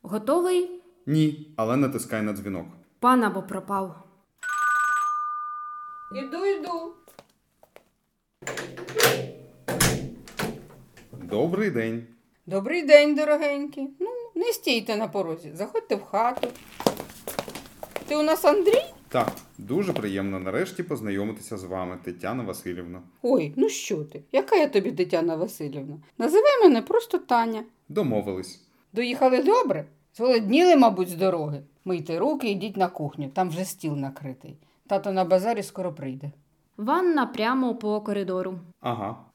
Готовий? Ні, але натискай на дзвінок. Пан або пропав. Іду. Добрий день. Добрий день, дорогенькі. Не стійте на порозі, заходьте в хату. Ти у нас Андрій? Так, дуже приємно нарешті познайомитися з вами, Тетяна Васильівна. Ой, ну що ти? Яка я тобі Тетяна Васильівна? Називай мене просто Таня. Домовились. Доїхали добре? Зголодніли, мабуть, з дороги. Мийте руки, йдіть на кухню, там вже стіл накритий. Тато на базарі скоро прийде. Ванна прямо по коридору. Ага.